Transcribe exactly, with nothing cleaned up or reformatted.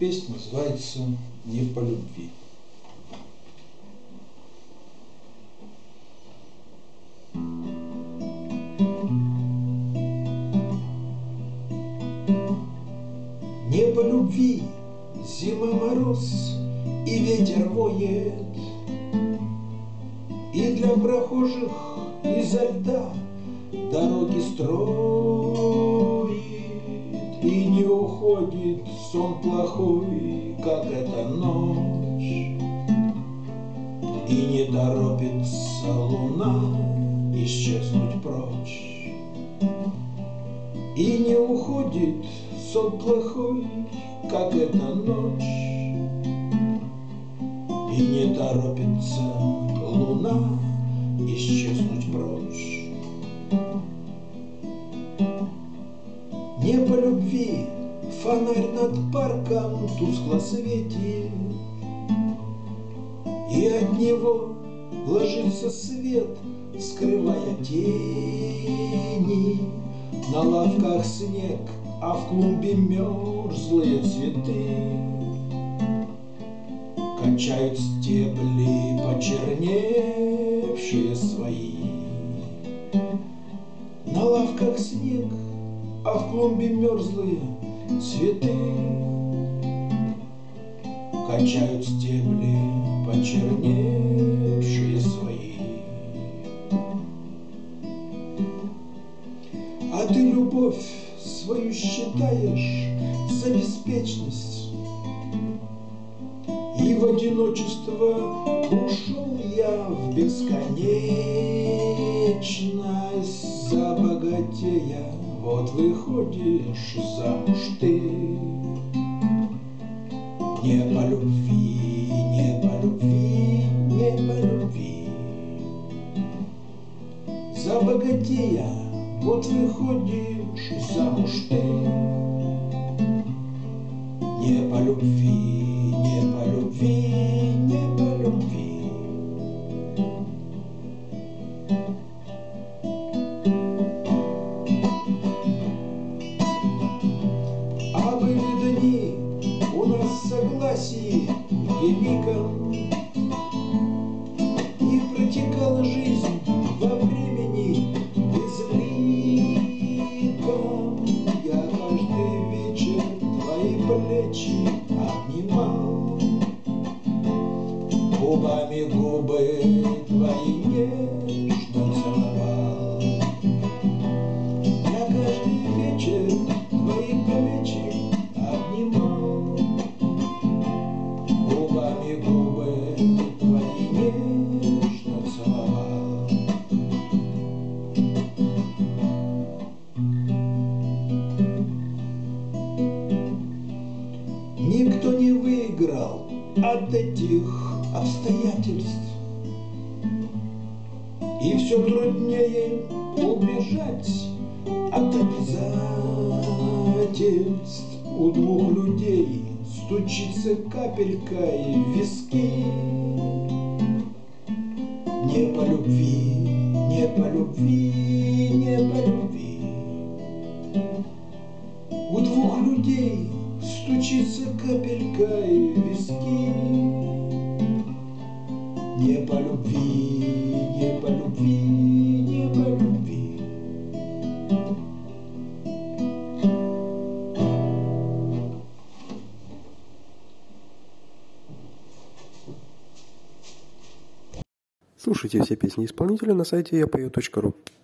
песня называется «Не по любви». Не по любви зима мороз и ветер воет, и для прохожих изо льда дороги строит, и не уходит сон плохой, как эта ночь, и не торопится луна исчезнуть прочь, и не уходит сон плохой, как эта ночь, и не торопится луна исчезнуть прочь. Не по любви фонарь над парком тускло светит, и от него ложится свет, скрывая тени. На лавках снег, а в клумбе мерзлые цветы. Качают стебли почерневшие свои. На лавках снег, а в клумбе мерзлые цветы. Качают стебли почерневшие свои. А ты любовь свою считаешь за беспечность, и в одиночество ушел я в бесконечность. Забогатея, вот выходишь замуж ты. Не по любви, не по любви, не по любви. Забогатея, вот выходишь замуж ты. Не по любви, не по любви, не по любви. А были дни у нас согласий великом, и протекала жизнь во времени безликом. Я каждый вечер твои плечи обнимал, губами губы твои нежно целовал. Я каждый вечер твои плечи обнимал, губами губы твои нежно целовал. Никто не выиграл от этих обстоятельств, и все труднее убежать от обязательств. У двух людей стучится капелькой в виски. Не по любви, не по любви, не по любви. У двух людей стучится капелькой в виски. Не по любви, не по любви, не по любви. Слушайте все песни исполнителя на сайте я пою точка ру.